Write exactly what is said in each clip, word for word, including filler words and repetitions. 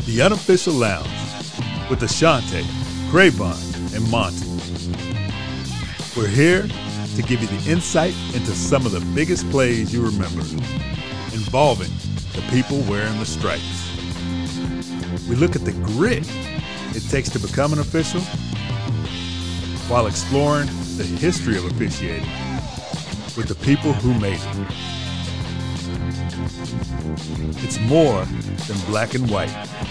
The Unofficial Lounge with Ashante, Craybon, and Monty. We're here to give you the insight into some of the biggest plays you remember, involving the people wearing the stripes. We look at the grit it takes to become an official, while exploring the history of officiating with the people who made it. It's more than black and white.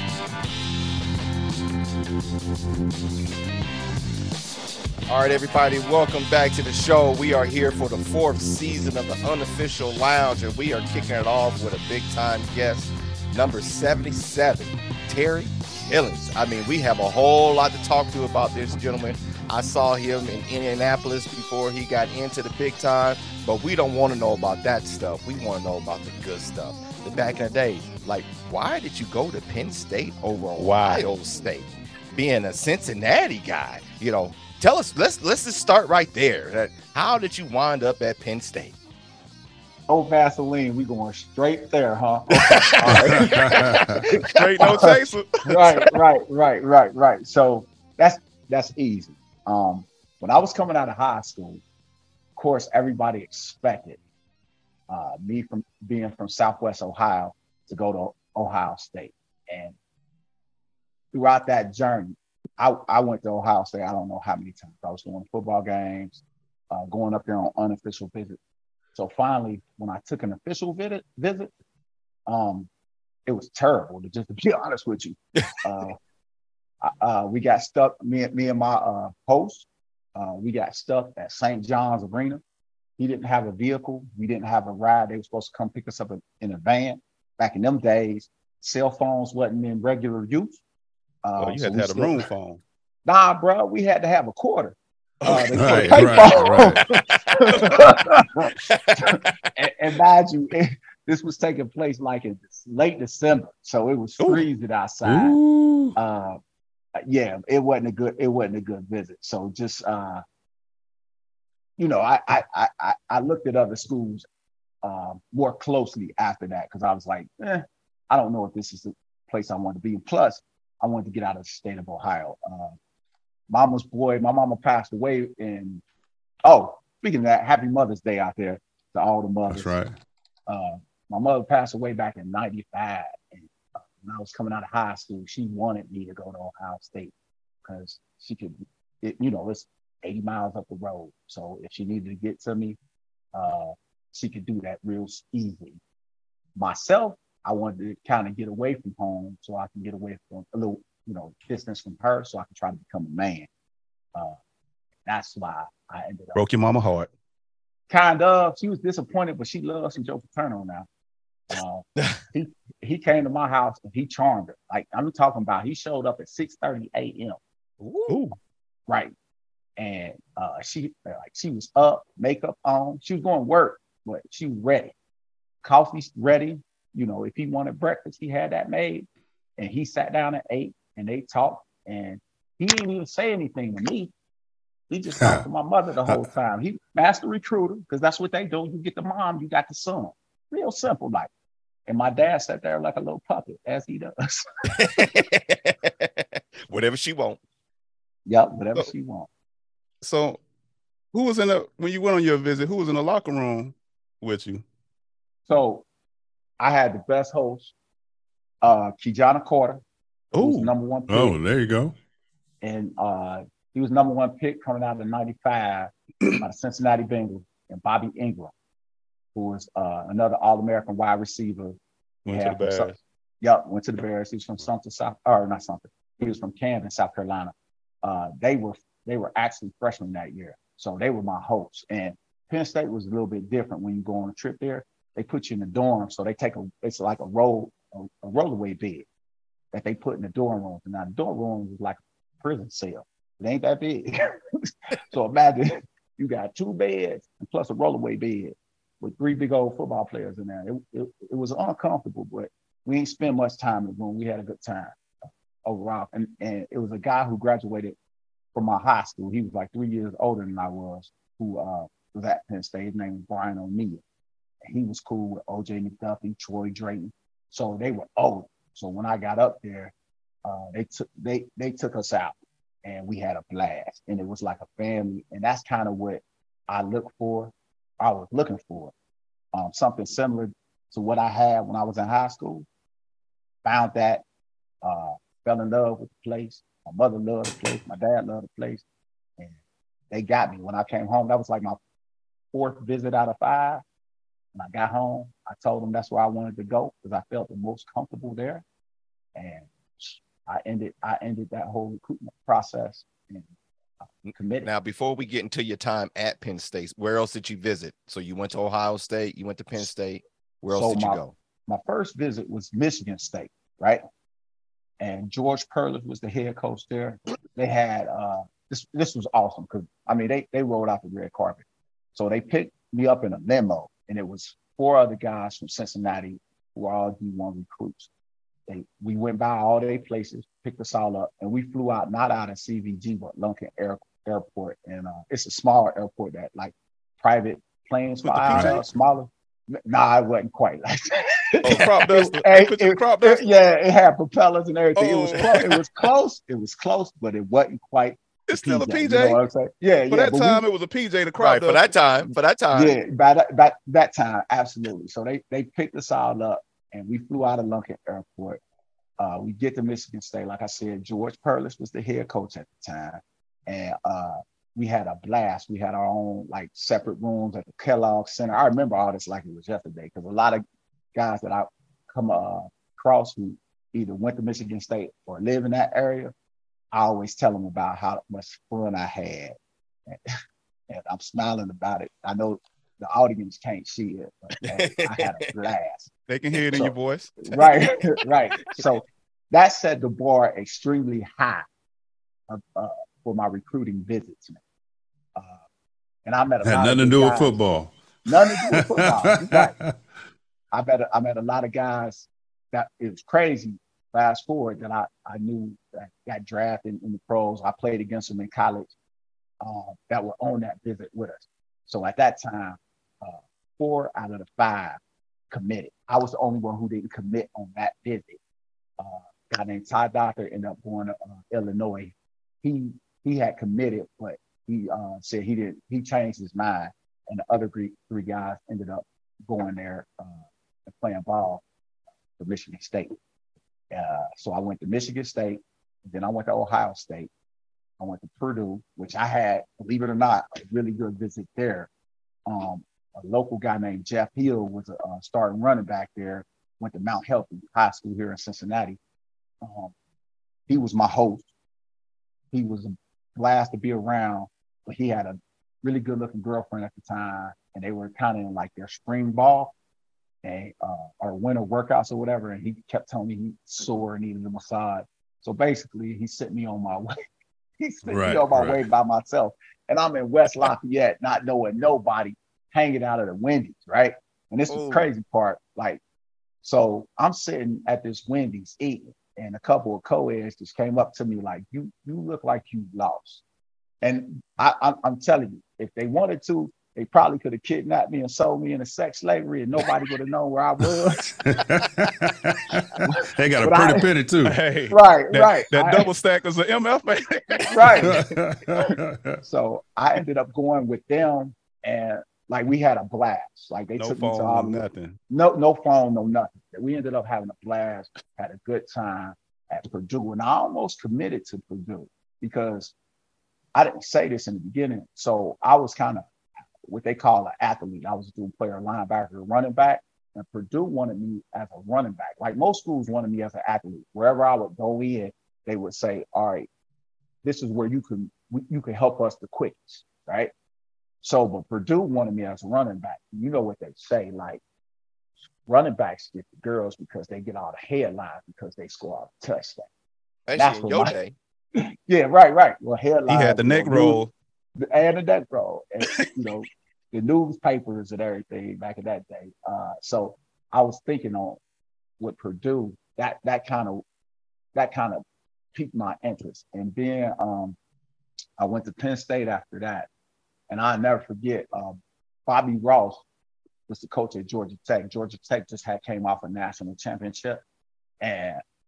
All right, everybody, welcome back to the show. We are here for the fourth season of the Unofficial Lounge, and we are kicking it off with a big-time guest, number seventy-seven, Terry Killings. I mean, we have a whole lot to talk to about this gentleman. I saw him in Indianapolis before he got into the big time, but we don't want to know about that stuff. We want to know about the good stuff. The back in the day, like, why did you go to Penn State over Ohio State? Being a Cincinnati guy, you know, tell us, let's let's just start right there. How did you wind up at Penn State? Oh, Vaseline, we going straight there, huh? Okay. All right. Straight, no chaser. right, right, right, right, right. So that's that's easy. Um, when I was coming out of high school, of course, everybody expected uh, me from being from Southwest Ohio to go to Ohio State. And throughout that journey, I, I went to Ohio State. I don't know how many times. I was going to football games, uh, going up there on unofficial visits. So finally, when I took an official visit, visit, um, it was terrible. To just to be honest with you, uh, uh, we got stuck. Me, me and my uh, host, uh, we got stuck at Saint John's Arena. He didn't have a vehicle. We didn't have a ride. They were supposed to come pick us up in a van. Back in them days, cell phones wasn't in regular use. Uh, oh, you so had to have a room phone. Nah, bro, we had to have a quarter. Uh, right, right, right. and, and mind you, it, this was taking place like in late December, so it was freezing outside. Uh, yeah, it wasn't a good. It wasn't a good visit. So just uh, you know, I I I I looked at other schools uh, more closely after that because I was like, eh, I don't know if this is the place I want to be. And plus, I wanted to get out of the state of Ohio. Uh, Mama's boy, my mama passed away in, oh, speaking of that, happy Mother's Day out there to all the mothers. That's right. Uh, my mother passed away back in ninety-five. And uh, when I was coming out of high school, she wanted me to go to Ohio State because she could, it, you know, it's eighty miles up the road. So if she needed to get to me, uh, she could do that real easy. Myself, I wanted to kind of get away from home so I can get away from a little, you know, distance from her so I can try to become a man. Uh, that's why I ended up. Broke your mama heart. Kind of. She was disappointed, but she loves some Joe Paterno now. Uh, he he came to my house and he charmed her. Like I'm talking about, he showed up at six thirty a.m. Ooh. Right. And uh, she like she was up, makeup on. She was going to work, but she was ready. Coffee's ready. You know, if he wanted breakfast, he had that made. And he sat down and ate, and they talked. And he didn't even say anything to me. He just talked to my mother the whole time. He master recruiter, because that's what they do. You get the mom, you got the son. Real simple, like. And my dad sat there like a little puppet, as he does. Whatever she want. Yep, whatever so, she want. So, who was in the when you went on your visit? Who was in the locker room with you? So, I had the best host, uh, Kijana Carter, who was number one pick. Oh, there you go. And uh, he was number one pick coming out of ninety-five by the Cincinnati Bengals, and Bobby Ingram, who was uh, another All-American wide receiver. Went to the Bears. Some, yep, went to the Bears. He was from something, South, or not something. He was from Camden, South Carolina. Uh, they were they were actually freshmen that year, so they were my hosts. And Penn State was a little bit different when you go on a trip there. They put you in the dorm, so they take a it's like a roll a, a rollaway bed that they put in the dorm rooms. And now the dorm room is like a prison cell. It ain't that big. So imagine you got two beds and plus a rollaway bed with three big old football players in there. It, it, it was uncomfortable, but we didn't spend much time in the room. We had a good time overall. And, and it was a guy who graduated from my high school. He was like three years older than I was, who uh, was at Penn State. His name was Brian O'Neill. And he was cool with O J McDuffie, Troy Drayton. So they were old. So when I got up there, Uh, they took they they took us out, and we had a blast, and it was like a family, and that's kind of what I look for. I was looking for um, something similar to what I had when I was in high school. Found that, uh, fell in love with the place. My mother loved the place. My dad loved the place, and they got me when I came home. That was like my fourth visit out of five. When I got home, I told them that's where I wanted to go because I felt the most comfortable there, and I ended I ended that whole recruitment process and uh, committed. Now, before we get into your time at Penn State, where else did you visit? So you went to Ohio State, you went to Penn State. Where else so did you my, go? My first visit was Michigan State, right? And George Perlis was the head coach there. They had uh, this. This was awesome because I mean they they rolled out the red carpet. So they picked me up in a limo, and it was four other guys from Cincinnati who were all D one recruits. They, we went by all their places, picked us all up, and we flew out, not out of C V G, but Lunken Air, Airport. And uh, it's a smaller airport that like private planes fly out of, smaller. Nah, it wasn't quite like that. Oh, crop duster. it, It, it, crop it, duster. yeah, it had propellers and everything. Oh. It was close. It was close. It was close, but it wasn't quite. It's still a P J. You know what I'm saying? Yeah, For yeah. that but time, we, it was a P J. The crop Right, for that time, for that time. Yeah, by that, by that time, absolutely. So they they picked us all up, and we flew out of Lunken Airport. Uh, we get to Michigan State. Like I said, George Perlis was the head coach at the time. And uh, we had a blast. We had our own like separate rooms at the Kellogg Center. I remember all this like it was yesterday because a lot of guys that I come uh, across who either went to Michigan State or live in that area, I always tell them about how much fun I had. And, and I'm smiling about it. I know the audience can't see it, but man, I had a blast. They can hear it in So, your voice. Right, right. So that set the bar extremely high uh, uh, for my recruiting visits. Uh, and I met a Had lot nothing of to do guys. with football. Nothing to do with football. You're right. I met a, I met a lot of guys that it was crazy. Fast forward that I, I knew that got drafted in the pros. I played against them in college uh, that were on that visit with us. So at that time, uh, four out of the five committed. I was the only one who didn't commit on that visit. Uh, a guy named Ty Doctor ended up going to uh, Illinois. He he had committed, but he uh, said he didn't. He changed his mind, and the other three, three guys ended up going there uh, and playing ball for Michigan State. Uh, so I went to Michigan State, and then I went to Ohio State. I went to Purdue, which I had, believe it or not, a really good visit there. Um, a local guy named Jeff Hill was a, a starting running back there. Went to Mount Healthy High School here in Cincinnati. Um, he was my host. He was a blast to be around, but he had a really good-looking girlfriend at the time, and they were kind of in like their spring ball and uh, or winter workouts or whatever. And he kept telling me he sore and needed a massage. So basically, he sent me on my way. He sent Right, me on my right. way by myself, and I'm in West Lafayette, not knowing nobody, hanging out at the Wendy's, right? And this is Ooh. the crazy part. Like, so I'm sitting at this Wendy's eating, and a couple of co-eds just came up to me like, "You, you look like you lost." And I, I, I'm telling you, if they wanted to, they probably could have kidnapped me and sold me into sex slavery, and nobody would have known where I was. They got a But pretty I- penny too. Hey, Right, that, right. That I- double stack is an M F, man. right. So I ended up going with them, and like we had a blast. Like they No took me to phone, all no nothing. no no phone, no nothing. We ended up having a blast, had a good time at Purdue, and I almost committed to Purdue because I didn't say this in the beginning. So I was kind of what they call an athlete. I was doing player, linebacker, running back, and Purdue wanted me as a running back. Like most schools wanted me as an athlete. Wherever I would go in, they would say, "All right, this is where you can you can help us the quickest," right? So, but Purdue wanted me as a running back. You know what they say, like running backs get the girls because they get all the headlines because they score all the touchdowns. Especially That's in what your my- day. Yeah, right, right. Well, He headlines. had the you neck know, roll. news- and the neck roll, and you know, the newspapers and everything back in that day. Uh, so I was thinking on with Purdue, that that kind of that kind of piqued my interest. And then um, I went to Penn State after that, and I'll never forget. Um, Bobby Ross was the coach at Georgia Tech. Georgia Tech just had came off a national championship, and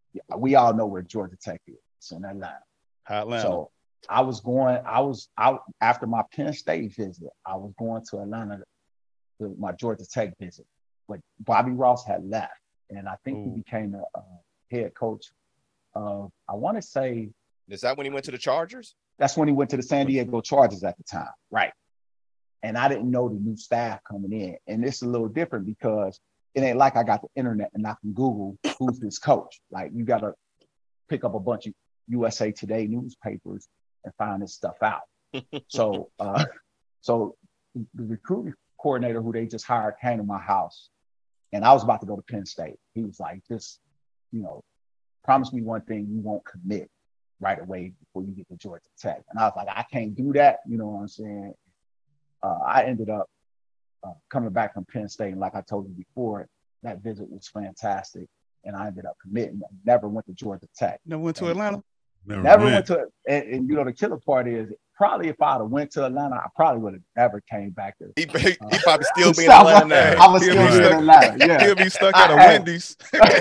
we all know where Georgia Tech is. It's in Atlanta. Atlanta. So I was going, I was out after my Penn State visit. I was going to Atlanta to my Georgia Tech visit. But Bobby Ross had left. And I think Ooh. he became a, a head coach of, I want to say. Is that when he went to the Chargers? That's when he went to the San Diego Chargers at the time. Right. And I didn't know the new staff coming in. And it's a little different because it ain't like I got the internet and I can Google who's this coach. Like you got to pick up a bunch of U S A Today newspapers and find this stuff out. so, uh, so the recruiting coordinator who they just hired came to my house, and I was about to go to Penn State. He was like, "Just, you know, promise me one thing: you won't commit right away before you get to Georgia Tech." And I was like, "I can't do that." You know what I'm saying? Uh, I ended up uh, coming back from Penn State, and like I told you before, that visit was fantastic, and I ended up committing. I never went to Georgia Tech. Never went to and, Atlanta. Never, never went. went to, and, and you know the killer part is probably if I'd have went to Atlanta, I probably would have never came back to. He, he uh, probably still be in Atlanta now. I was still be in Atlanta. Yeah, he'll be stuck at a Wendy's.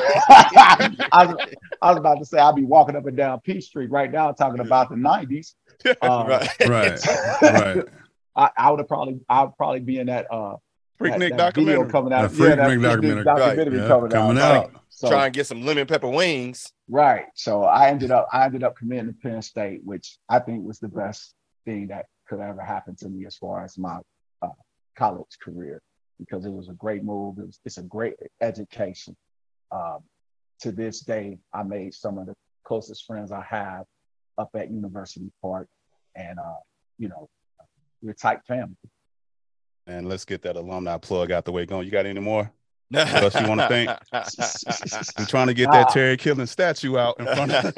I, was, I was about to say I'll be walking up and down P Street right now talking about the nineties. Um, right, right, right. I, I would have probably, I would probably be in that. Uh, Freaknik that, that video documentary coming out. That Freaknik yeah, that documentary, documentary right. coming, yeah, coming out. out. Right. So, try and get some lemon pepper wings. Right. So I ended up I ended up committing to Penn State, which I think was the best thing that could ever happen to me as far as my uh, college career, because it was a great move. It was, it's a great education. Um, to this day, I made some of the closest friends I have up at University Park, and uh, you know, we're a tight family. And let's get that alumni plug out the way going. You got any more? What else you want to think? We're trying to get that Terry Killing statue out in front of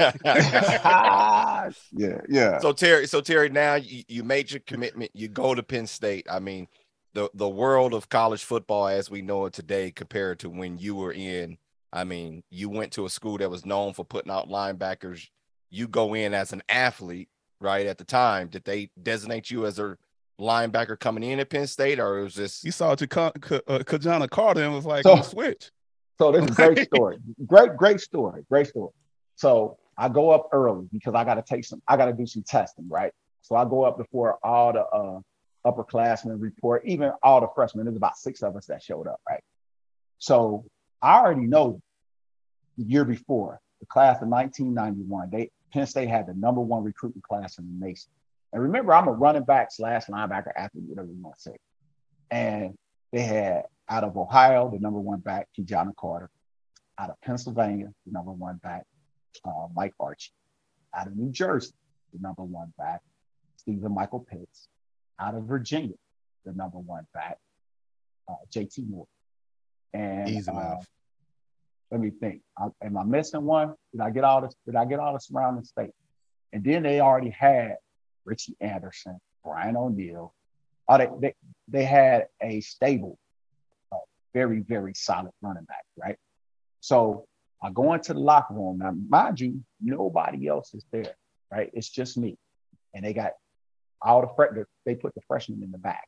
yeah, yeah. So Terry, so Terry, now you, you made your commitment. You go to Penn State. I mean, the the world of college football as we know it today compared to when you were in. I mean, you went to a school that was known for putting out linebackers. You go in as an athlete, right? At the time, did they designate you as a linebacker coming in at Penn State, or was this you saw Kajana Carter and was like so, on the switch? So this is a great story. Great, great story. Great story. So I go up early because I gotta take some, I gotta do some testing, right? So I go up before all the uh, upperclassmen report, even all the freshmen. There's about six of us that showed up, right? So I already know the year before, the class of nineteen ninety-one, they Penn State had the number one recruiting class in the nation. And remember, I'm a running back slash linebacker athlete, whatever you want to say. And they had out of Ohio, the number one back, Kajana Carter. Out of Pennsylvania, the number one back, uh, Mike Archie. Out of New Jersey, the number one back, Stephen Michael Pitts. Out of Virginia, the number one back, uh, J T Moore. And Easy uh, enough. Let me think. I, am I missing one? Did I get all this? Did I get all the surrounding states? And then they already had Richie Anderson, Brian O'Neill. Oh, they, they, they had a stable, uh, very, very solid running back, right? So I go into the locker room. Now, mind you, nobody else is there, right? It's just me. And they got all the, fre- they put the freshmen in the back.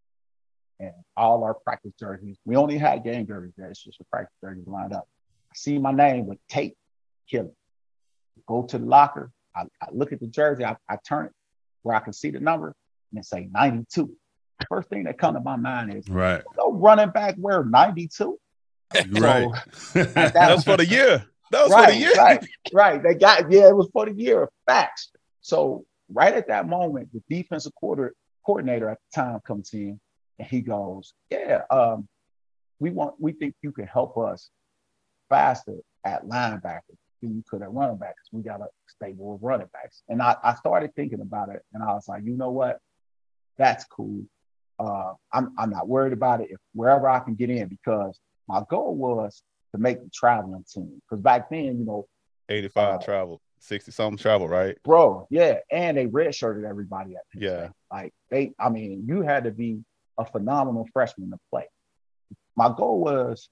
And all our practice jerseys, we only had game jerseys there. It's just the practice jerseys lined up. I see my name with tape, Killing. Go to the locker. I, I look at the jersey. I, I turn it where I can see the number and it say ninety-two. First thing that comes to my mind is, right, no running back wear ninety-two. Right. So, that, that was for the year. That was right, for the year. Right, right. They got, yeah, it was for the year. Facts. So right at that moment, the defensive quarter, coordinator at the time comes in and he goes, yeah, um, we want, we think you can help us faster at linebacker than you could at running backs. We got a stable of running backs. And I, I started thinking about it and I was like, you know what? That's cool. Uh, I'm, I'm not worried about it if wherever I can get in, because my goal was to make the traveling team. Because back then, you know, eighty-five uh, travel, sixty something travel, right? Bro, yeah. And they redshirted everybody at Penn Yeah. State. Like they, I mean, you had to be a phenomenal freshman to play. My goal was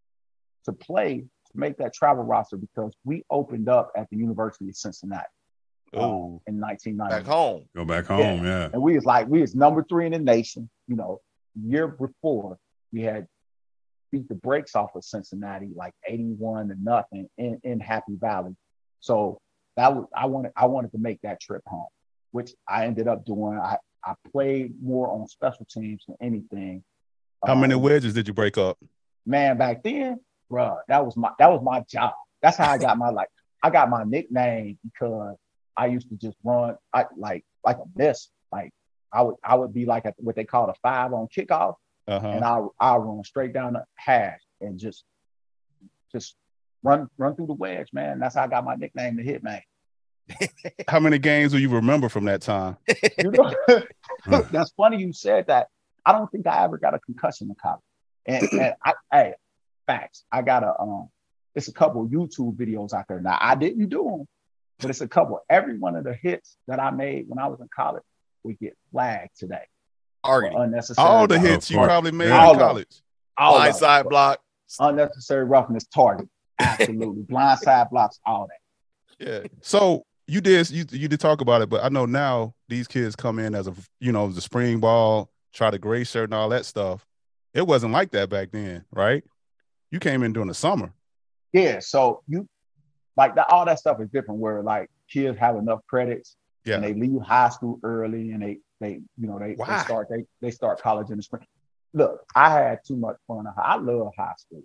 to play, to make that travel roster, because we opened up at the University of Cincinnati uh, in nineteen ninety. Back home. Go back home, yeah. yeah. And we was like, we was number three in the nation. You know, year before we had beat the brakes off of Cincinnati like eighty-one to nothing in, in Happy Valley. So that was I wanted I wanted to make that trip home, which I ended up doing. I, I played more on special teams than anything. How um, many wedges did you break up? Man, back then, bro, that was my that was my job. That's how I got my like I got my nickname because I used to just run I like like a miss. Like I would I would be like a, what they call a five on kickoff. Uh-huh. And I'll I'll run straight down the hash and just just run run through the wedge, man. That's how I got my nickname, the Hitman. How many games do you remember from that time? You know, that's funny you said that. I don't think I ever got a concussion in college. And and I hey, facts. I got a um it's a couple of YouTube videos out there. Now I didn't do them, but it's a couple. Every one of the hits that I made when I was in college would get flagged today. Unnecessary. All the hits you probably made in college. Blindside block. Unnecessary roughness target. Absolutely. Blindside blocks, all that. Yeah. So you did you you did talk about it, but I know now these kids come in as a you know the spring ball, try the gray shirt and all that stuff. It wasn't like that back then, right? You came in during the summer. Yeah. So you like that all that stuff is different where like kids have enough credits yeah. and they leave high school early and they They, you know, they, they start they they start college in the spring. Look, I had too much fun. I love high school.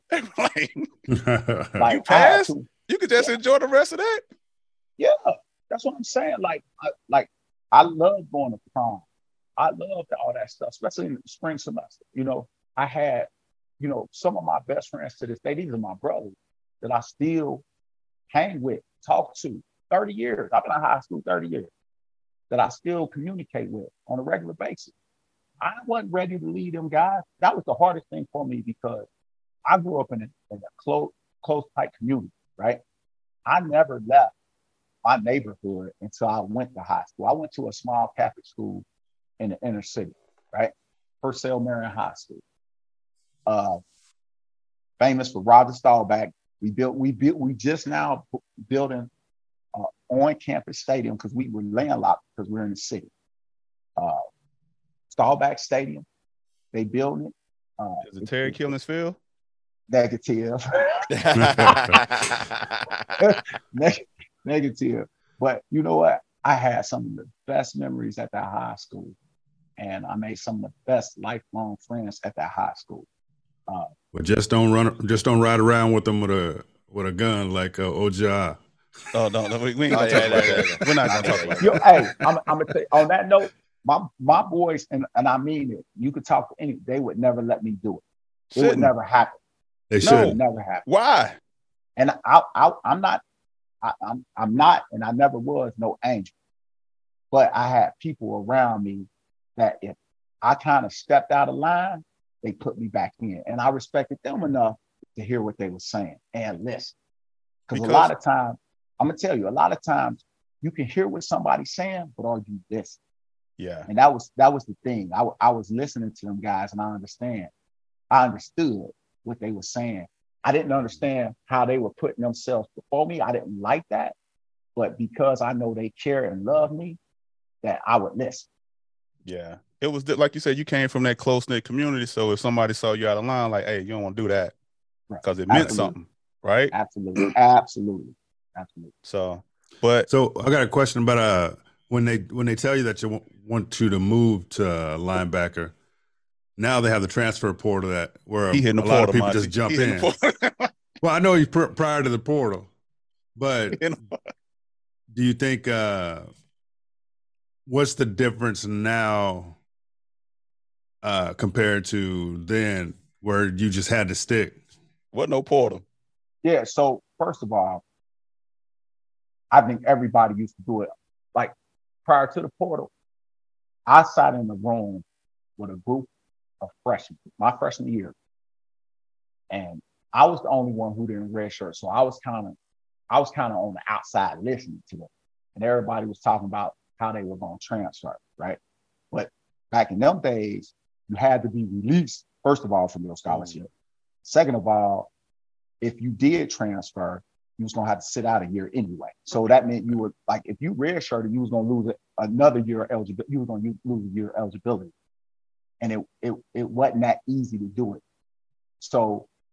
Like you passed, you could just yeah. enjoy the rest of that. Yeah, that's what I'm saying. Like, I, like I love going to prom. I love all that stuff, especially in the spring semester. You know, I had, you know, some of my best friends to this day. These are my brothers that I still hang with, talk to. thirty years. I've been in high school thirty years. That I still communicate with on a regular basis. I wasn't ready to lead them guys. That was the hardest thing for me because I grew up in a, in a close, close tight community, right? I never left my neighborhood until I went to high school. I went to a small Catholic school in the inner city, right? Purcell Marion High School. Uh, famous for Roger Staubach. We built, we built, we just now building Uh, on campus stadium because we were landlocked because we're in the city. Uh, Staubach Stadium, they built it. Uh, Is it Terry Killings Field? Negative. Negative. But you know what? I had some of the best memories at that high school, and I made some of the best lifelong friends at that high school. Uh, but just don't run, just don't ride around with them with a with a gun like uh, O J I. Oh no, no, we, we ain't gonna oh, talk yeah, about yeah, that. Yeah. We're not gonna talk about Yo, that. Hey, I'm, I'm gonna tell you, on that note, my my boys and, and I mean it. You could talk to any. They would never let me do it. It Shouldn't. would never happen. They should. No, it would never happen. Why? And I, I I'm not. I, I'm I'm not, and I never was no angel. But I had people around me that if I kind of stepped out of line, they put me back in, and I respected them enough to hear what they were saying and listen. Because a lot of times. I'm gonna tell you, a lot of times you can hear what somebody's saying, but are you listening? Yeah. And that was that was the thing. I, I was listening to them guys, and I understand. I understood what they were saying. I didn't understand how they were putting themselves before me. I didn't like that, but because I know they care and love me, that I would listen. Yeah, it was like you said. You came from that close knit community, so if somebody saw you out of line, like, hey, you don't want to do that because right. it meant Absolutely. something, right? Absolutely, absolutely. Absolutely. So, but so I got a question about uh when they when they tell you that you w- want you to move to uh, linebacker, now they have the transfer portal that where he a, the a portal, lot of people Monty. just jump he in. Well, I know you pr- prior to the portal, but do you think uh, what's the difference now uh, compared to then where you just had to stick? What no portal? Yeah. So first of all. I think everybody used to do it. Like prior to the portal, I sat in the room with a group of freshmen, my freshman year. And I was the only one who didn't redshirt. So I was kind of, I was kind of on the outside listening to them. And everybody was talking about how they were going to transfer, right? But back in them days, you had to be released, first of all, from your scholarship. Mm-hmm. Second of all, if you did transfer, you was gonna have to sit out a year anyway. So that meant you were like, if you redshirted, you was gonna lose another year of eligibility. You was gonna lose a year of eligibility, and it it it wasn't that easy to do it. So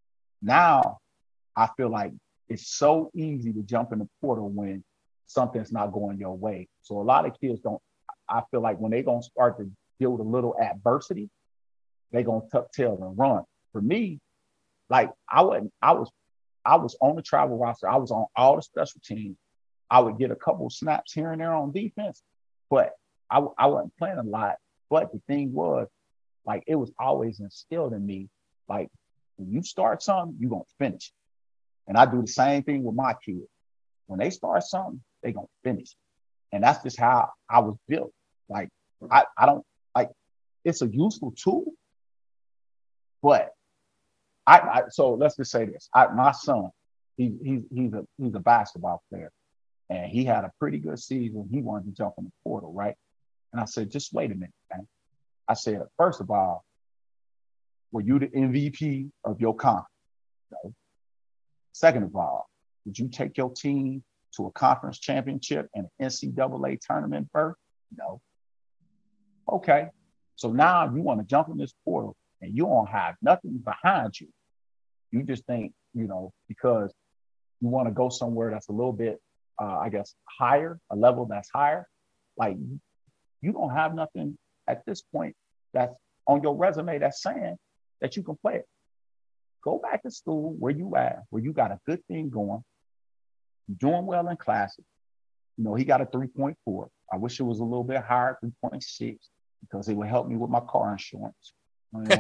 Now I feel like it's so easy to jump in the portal when something's not going your way. So a lot of kids don't, I feel like when they're going to start to deal with a little adversity, they're going to tuck tail and run. For me, like I wasn't, I was, I was on the travel roster. I was on all the special teams. I would get a couple of snaps here and there on defense, but I, I wasn't playing a lot. But the thing was, like, it was always instilled in me, like, when you start something, you're going to finish it. And I do the same thing with my kids. When they start something, they're going to finish it. And that's just how I was built. Like, I, I don't, like, it's a useful tool, but I, I so let's just say this. I, my son, he, he, he's, a, he's a basketball player, and he had a pretty good season. He wanted to jump in the portal, right? And I said, just wait a minute, man. I said, first of all, were you the M V P of your conference? No. Second of all, did you take your team to a conference championship and an N C double A tournament berth? No. Okay. So now you want to jump in this portal and you don't have nothing behind you. You just think, you know, because you want to go somewhere that's a little bit, uh, I guess, higher, a level that's higher. Like, you don't have nothing at this point that's on your resume that's saying that you can play it. Go back to school where you at, where you got a good thing going. You're doing well in classes. You know, he got a three point four. I wish it was a little bit higher, three point six, because it would help me with my car insurance. You know,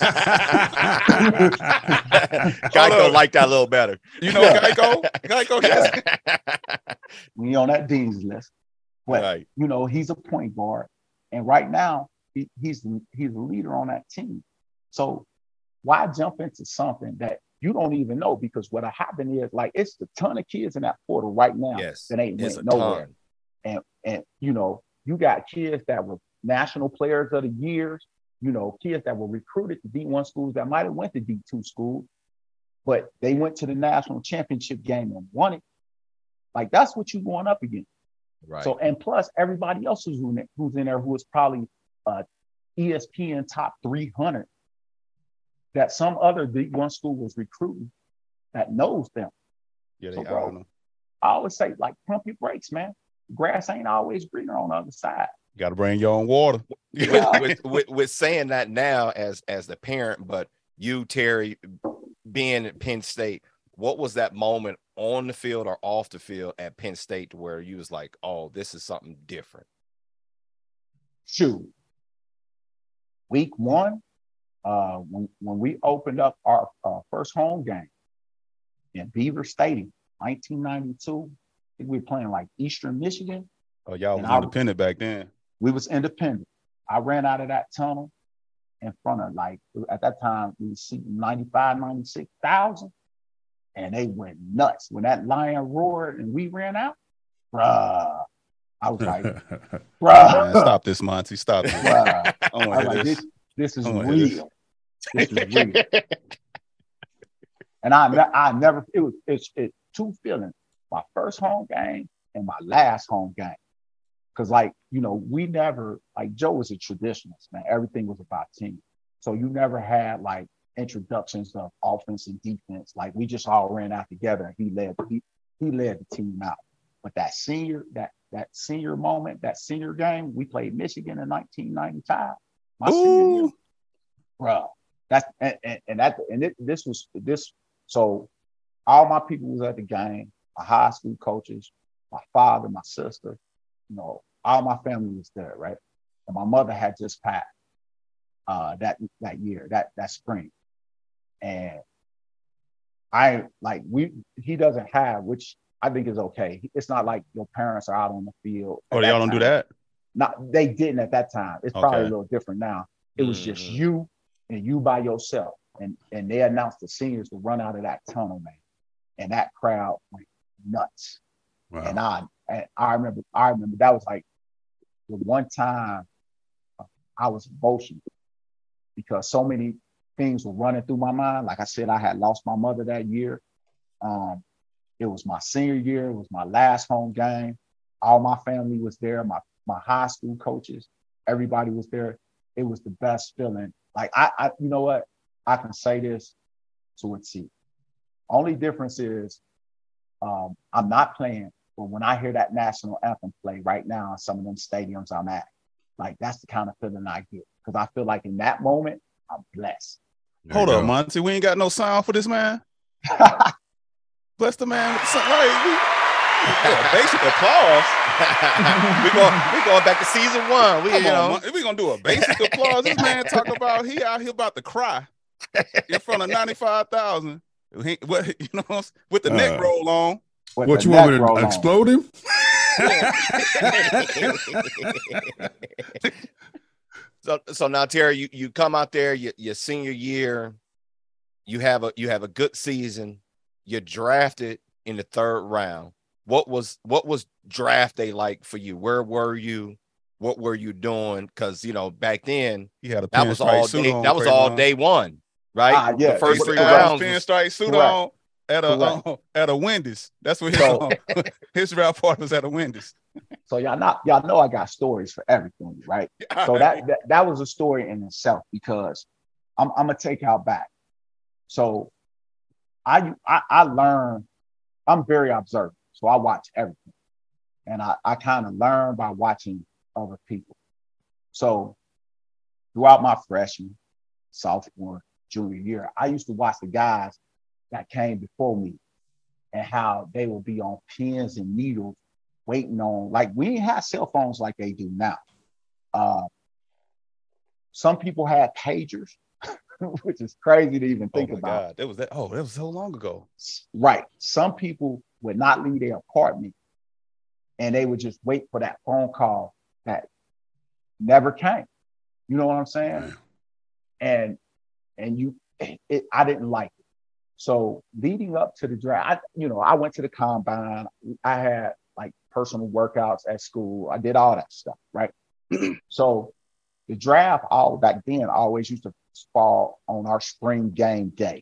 Geico like that a little better. You know, Geico, Geico, yes. We on that dean's list. But, right. you know, he's a point guard. And right now, he, he's, he's a leader on that team. So why jump into something that you don't even know? Because what happened is, like, it's a ton of kids in that portal right now yes, that ain't went nowhere. And, and, you know, you got kids that were national players of the years, you know, kids that were recruited to D one schools that might have went to D two schools, but they went to the national championship game and won it. Like, that's what you're going up against. Right. So, and plus everybody else who's in, who's in there who is probably uh, E S P N top three hundred that some other D one school was recruiting that knows them. Yeah, they so, bro, know. I always say, like, pump your brakes, man. Grass ain't always greener on the other side. You got to bring your own water. with, with, with, with saying that now as as the parent, but you, Terry, being at Penn State, what was that moment on the field or off the field at Penn State where you was like, oh, this is something different? Shoot. Week one, uh, when, when we opened up our uh, first home game in Beaver Stadium, nineteen ninety-two, I think we were playing like Eastern Michigan. Oh, y'all was I, independent back then. We was independent. I ran out of that tunnel in front of, like, at that time, we were seating ninety-five, ninety-six thousand. And they went nuts. When that lion roared and we ran out, bruh, I was like, bruh. Man, stop this, Monty. Stop this. Bruh. I want to hear like, this. this. This is real. This. this is real. And I, I never, it was, it's it, two feelings. My first home game and my last home game. Because, like, you know, we never, like, Joe was a traditionalist, man. Everything was about team. So you never had, like, introductions of offense and defense. Like, we just all ran out together and he led he, he led the team out. But that senior that that senior moment, that senior game, we played Michigan in nineteen ninety-five. My Ooh. senior year, bro. That's and, and, and that and it, this was this. So all my people was at the game. My high school coaches, my father, my sister, you know, all my family was there, right? And my mother had just passed uh, that that year, that that spring. And I like we he doesn't have, which I think is okay. It's not like your parents are out on the field. Oh, y'all don't time. do that? Not they didn't at that time. It's probably okay. a little different now. It was mm-hmm. just you and you by yourself. And and they announced the seniors to run out of that tunnel, man. And that crowd went nuts. Wow. And I and I remember I remember that was like the one time I was emotional because so many things were running through my mind. Like I said, I had lost my mother that year. Um, it was my senior year. It was my last home game. All my family was there. My my high school coaches, everybody was there. It was the best feeling. Like I, I you know what? I can say this to a T. Only difference is um, I'm not playing, but when I hear that national anthem play right now in some of them stadiums I'm at, like that's the kind of feeling I get. Because I feel like in that moment, I'm blessed. There Hold up, Monty. We ain't got no sound for this man. Bless the man with the sound. Right. Yeah, basic applause. we going we going back to season one. We Come you know on, we gonna do a basic applause. This man talk about he out here about to cry in front of ninety-five thousand. What you know with the uh, neck roll on. What you want me to on. explode him? so so now Terry, you, you come out there, you, your senior year, you have a you have a good season, you're drafted in the third round. What was what was draft day like for you? Where were you? What were you doing? Because you know back then he had a that was all day, on, that was all day one, right? Ah, yeah, the first it, three it, rounds, pinstripe suit correct. on at a uh, at a Wendy's. That's what his so, uh, his draft party was at a Wendy's. So y'all not y'all know I got stories for everything, right? So that, that that was a story in itself because I'm I'm gonna take y'all back. So I I, I learned. I'm very observant. So I watch everything. And I, I kind of learn by watching other people. So throughout my freshman, sophomore, junior year, I used to watch the guys that came before me and how they would be on pins and needles waiting on, like we didn't have cell phones like they do now. Uh, some people had pagers, which is crazy to even think oh my about. God. That was that. Oh, that was so long ago. Right. Some people would not leave their apartment and they would just wait for that phone call that never came. You know what I'm saying? And and you, it, I didn't like it. So leading up to the draft, I, you know, I went to the combine. I had like personal workouts at school. I did all that stuff, right? So the draft, all back then, always used to fall on our spring game day.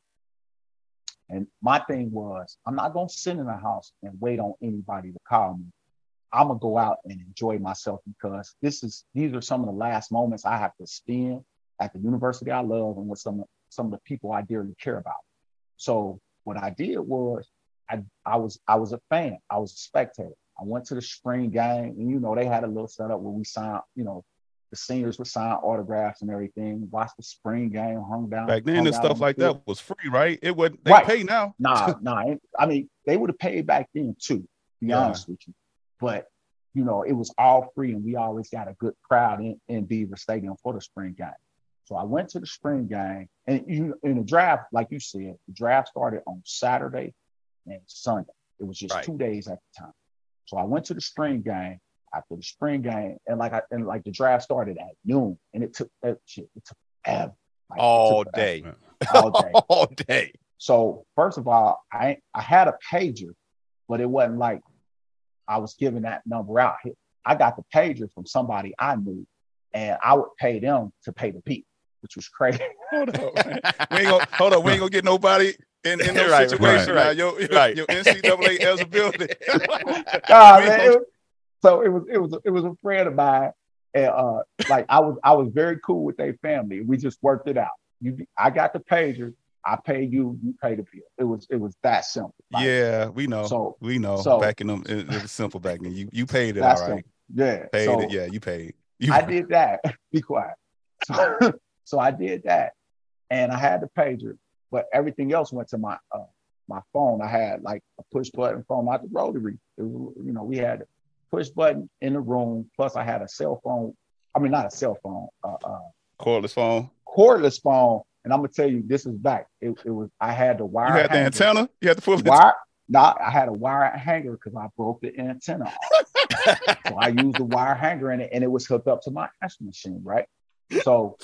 And my thing was, I'm not going to sit in the house and wait on anybody to call me. I'm going to go out and enjoy myself because this is these are some of the last moments I have to spend at the university I love and with some, some of the people I dearly care about. So what I did was I, I was I was a fan. I was a spectator. I went to the spring game and, you know, they had a little setup where we signed, you know, the seniors would sign autographs and everything, watch the spring game, hung down. Back then, and stuff like that was free, right? It would they right. pay now. Nah, nah. I mean, they would have paid back then too, to be yeah. honest with you. But, you know, it was all free and we always got a good crowd in, in Beaver Stadium for the spring game. So I went to the spring game and you in the draft, like you said, the draft started on Saturday and Sunday. It was just right. two days at the time. So I went to the spring game. After the spring game, and like I and like the draft started at noon, and it took that shit. It took forever. Like, all took day, all day, all day. So first of all, I I had a pager, but it wasn't like I was giving that number out. I got the pager from somebody I knew, and I would pay them to pay the people, which was crazy. Hold on, man. we ain't gonna hold on. We ain't gonna get nobody. In, in those right, situations, right, right. Your, your, right. your N C double A eligibility. nah, man, it was, so it was it was it was a friend of mine, and uh, like I was I was very cool with their family. We just worked it out. You, I got the pager. I pay you. You pay the bill. It was it was that simple. Like, yeah, we know. So we know. So, back in them, it, it was simple back then. You you paid it all right. Simple. Yeah, paid so it. Yeah, you paid. You I did that. Be quiet. So, so I did that, and I had the pager. But everything else went to my uh, my phone. I had like a push button phone, not the rotary. It was, you know, we had a push button in the room. Plus, I had a cell phone. I mean, not a cell phone. Uh, uh, cordless phone. Cordless phone. And I'm gonna tell you, this is back. It, it was. I had the wire. You had hanger. the antenna. You had the full wire. No, I had a wire hanger because I broke the antenna off. So I used the wire hanger in it, and it was hooked up to my answering machine, right? So.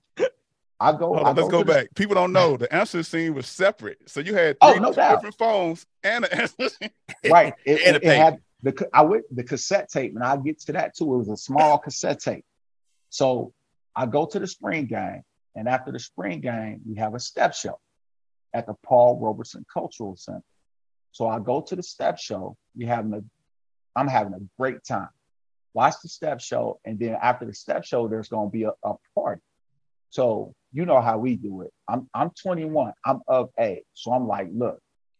I go. Hold on, I let's go, go back. The... People don't know the answer machine was separate, so you had three oh, no doubt. different phones and an answer machine. Right. It, it, it had the I went the cassette tape, and I'll get to that too. It was a small cassette tape. So I go to the spring game, and after the spring game, we have a step show at the Paul Robertson Cultural Center. So I go to the step show. We having a, I'm having a great time. Watch the step show, and then after the step show, there's going to be a, a party. So you know how we do it. I'm I'm twenty-one. I'm of age. So I'm like, look,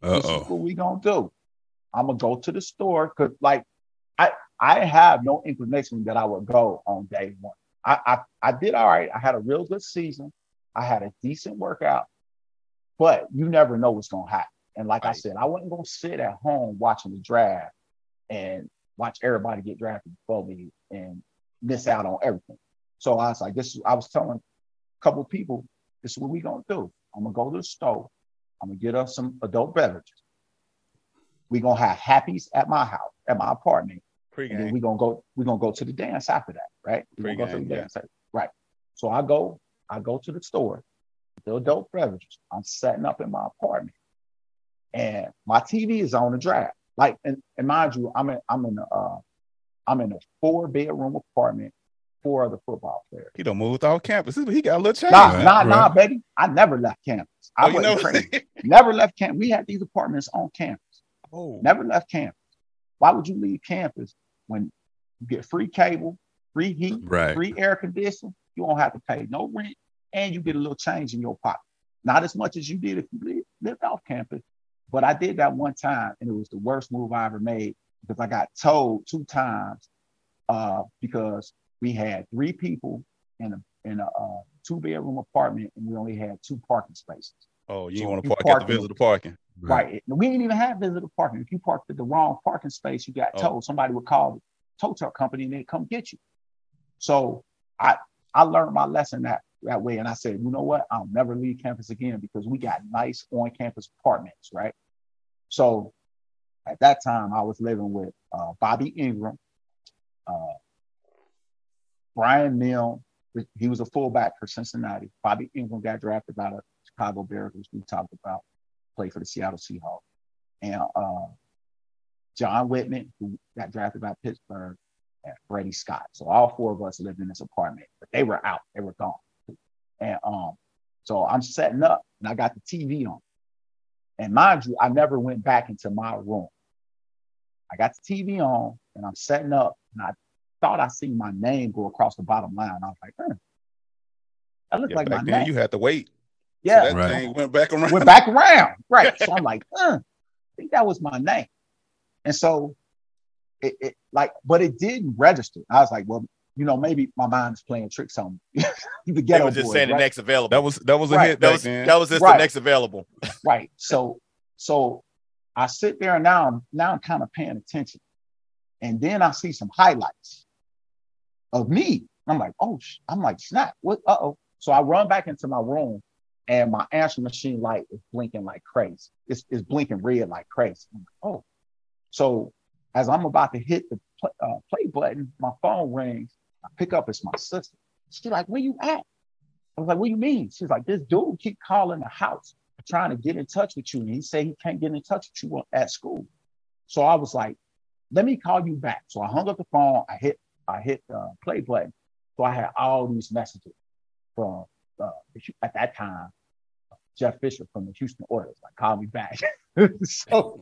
Uh This is oh. what we gonna do. I'm gonna go to the store because, like, I I have no inclination that I would go on day one. I, I I did all right. I had a real good season. I had a decent workout, but you never know what's gonna happen. And like I Right. said, I wasn't gonna sit at home watching the draft and watch everybody get drafted before me and miss out on everything. So I was like, this is, I was telling a couple of people, this is what we gonna do. I'm gonna go to the store. I'm gonna get us some adult beverages. We gonna have happies at my house, at my apartment. And then Pre-game. we gonna go, we're gonna go to the dance after that, right? We're gonna go to the Pre-game, yeah. dance. Right. So I go, I go to the store, the adult beverages. I'm setting up in my apartment. And my T V is on the draft. Like, and, and mind you, I'm in, I'm in a, uh, I'm in a four bedroom apartment, four other football players. He done moved off campus. He got a little change. Nah, Right, nah, nah, right. baby. I never left campus. I Oh, you wasn't know. crazy. Never left campus. We had these apartments on campus. Oh, Never left campus. Why would you leave campus when you get free cable, free heat, Right. free air conditioning? You don't have to pay no rent, and you get a little change in your pocket. Not as much as you did if you lived, lived off campus, but I did that one time, and it was the worst move I ever made because I got told two times uh, because we had three people in a in a uh, two bedroom apartment, and we only had two parking spaces. oh, you So didn't want you to park park at the in- visitor parking. Right. We didn't even have visitor parking. If you parked at the wrong parking space, you got Oh. told. Somebody would call the tow truck company and they'd come get you. So I I learned my lesson that that way. And I said, you know what? I'll never leave campus again because we got nice on-campus apartments, right? So at that time, I was living with uh, Bobby Ingram, uh, Brian Milne. He was a fullback for Cincinnati. Bobby Ingram got drafted by the Chicago Bears, which we talked about, played for the Seattle Seahawks. And uh, John Whitman, who got drafted by Pittsburgh, and Freddie Scott. So all four of us lived in this apartment, but they were out. They were gone. And um, so I'm setting up, and I got the T V on. And mind you, I never went back into my room. I got the T V on, and I'm setting up, and I thought I seen my name go across the bottom line. I was like, huh, that looked Yeah, like my back then name. you had to wait. Yeah, So that Right. thing went back around. went back around. Right. So I'm like, huh, I think that was my name. And so it, it like, but it didn't register. I was like, well, you know, maybe my mind is playing tricks on me. The They ghetto were just boys, saying the right? next available. That was that was a Right. hit that back was then. that was just Right. the next available. Right. So, so I sit there and now I'm now I'm kind of paying attention. And then I see some highlights of me. I'm like, oh, sh-. I'm like, snap. What? Uh-oh. So I run back into my room and my answering machine light is blinking like crazy. It's, it's blinking red like crazy. I'm like, oh. So as I'm about to hit the play, uh, play button, my phone rings. I pick up, it's my sister. She's like, where you at? I was like, what do you mean? She's like, this dude keep calling the house, trying to get in touch with you. And he said he can't get in touch with you at school. So I was like, let me call you back. So I hung up the phone. I hit, I hit the uh, play button. So I had all these messages from, uh, at that time, Jeff Fisher from the Houston Oilers, like, call me back. so,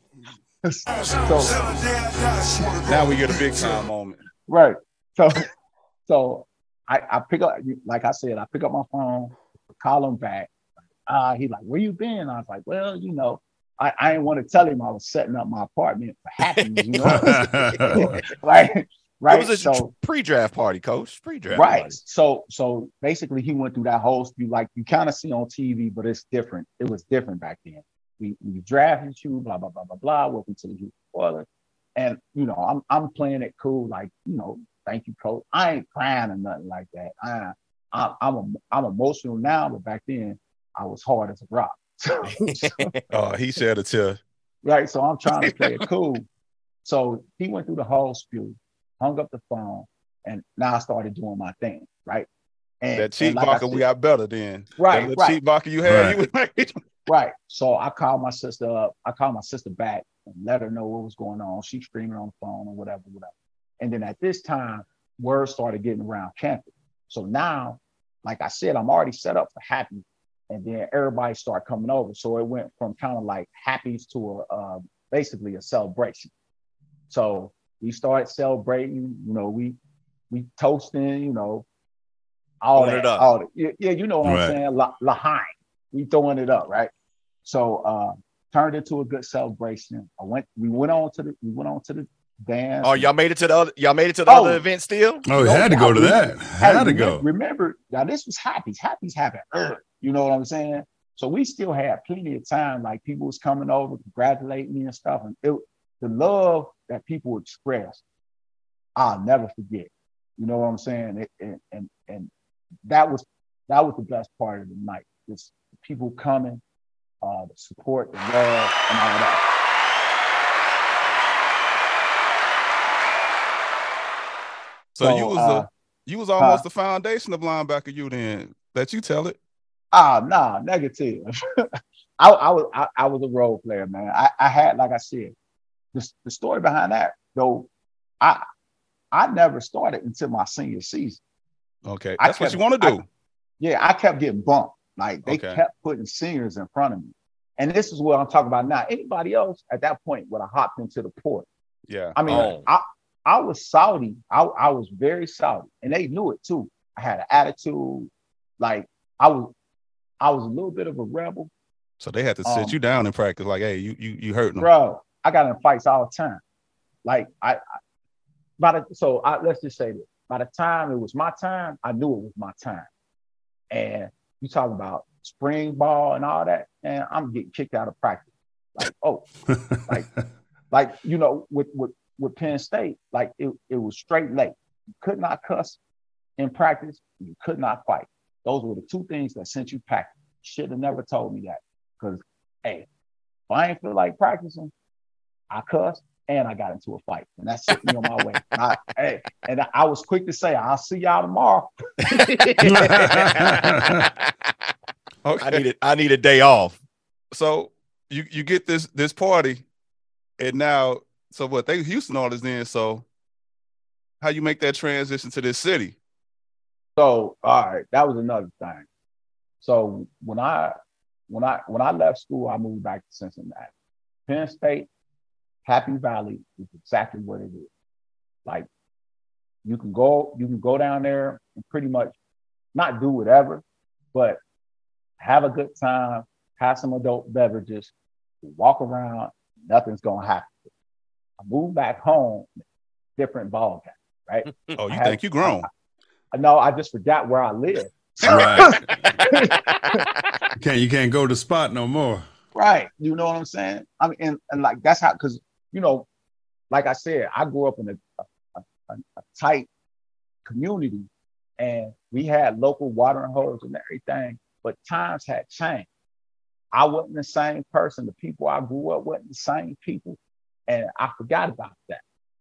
so, Now we get a big time moment. right. So, so I, I pick up, like I said, I pick up my phone, call him back. Uh, he like, where you been? I was like, well, you know, I, I didn't want to tell him I was setting up my apartment for happiness, you know, like, right. It was a So, pre-draft party, coach. Pre-draft right. party. So, so basically, he went through that whole speech, like you kind of see on T V, but it's different. It was different back then. We we drafted you, blah blah blah blah blah. Welcome to the Houston Oilers, and you know, I'm I'm playing it cool, like you know, thank you, coach. I ain't crying or nothing like that. I, I I'm a, I'm emotional now, but back then I was hard as a rock. So, so, Oh, he shed a tear. right. So I'm trying to play it cool. So he went through the whole spiel, hung up the phone, and now I started doing my thing, right? And That cheap and like I vodka we said- got better then. Right, That little right. cheap vodka you had, you was like, Right. So I called my sister up. I called my sister back and let her know what was going on. She screaming on the phone or whatever, whatever. And then at this time, word started getting around campus. So now, like I said, I'm already set up for happy. And then everybody started coming over. So it went from kind of like happies to a, uh, basically a celebration. So we started celebrating, you know, we we toasting, you know, all Throwing that. it up. All that. Yeah, yeah, you know what Right. I'm saying? La, Lahain. We throwing it up, right? So uh, turned into a good celebration. I went. We went on to the. We went on to the dance. Oh, y'all made it to the other. Y'all made it to the Oh. other event still. Oh, you had to go to that. Had to go. Remember, now this was Happy's. Happy's happened early. You know what I'm saying? So we still had plenty of time. Like people was coming over, congratulating me and stuff. And it, the love that people expressed, I'll never forget. You know what I'm saying? It, and, and and that was that was the best part of the night. Just people coming, uh, the support, the love, and all that. So, So, you was uh, a you was almost huh? the foundation of linebacker. You then that you tell it. Ah, nah, negative. I, I was I, I was a role player, man. I, I had, like I said, the, the story behind that, though, I I never started until my senior season. Okay, I that's what kept- you want to do. I- Yeah, I kept getting bumped. Like they Okay. kept putting seniors in front of me. And this is what I'm talking about now. Anybody else at that point would have hopped into the port. yeah. I mean, Oh. I I was Saudi. I, I was very Saudi, and they knew it too. I had an attitude, like I was I was a little bit of a rebel. So they had to sit Um, you down in practice, like, hey, you you you hurting them. Bro, I got in fights all the time. Like I, I by the so I, let's just say this. By the time it was my time, I knew it was my time. And you talking about spring ball and all that, and I'm getting kicked out of practice. Like, oh, like, like you know, with with with Penn State, like it, it was straight late. You could not cuss in practice. You could not fight. Those were the two things that sent you packing. Should have never told me that. Because, hey, if I ain't feel like practicing, I cussed and I got into a fight. And that sent me on my way. And I, hey, and I was quick to say, I'll see y'all tomorrow. Okay. I need it. I need a day off. So you you get this this party, and now so what? They Houston all this then. So how you make that transition to this city? So, all right, that was another thing. So when I when I when I left school, I moved back to Cincinnati. Penn State, Happy Valley is exactly what it is. Like you can go, you can go down there and pretty much not do whatever, but have a good time, have some adult beverages, walk around, nothing's gonna happen. I moved back home, different ball game, right? Oh, you I had- think you grown? I know I just forgot where I live. Right. You can't you can't go to the spot no more. Right. You know what I'm saying? I mean, and, and like that's how, because, you know, like I said, I grew up in a, a, a, a tight community and we had local watering holes and everything, but times had changed. I wasn't the same person. The people I grew up with, the same people. And I forgot about that.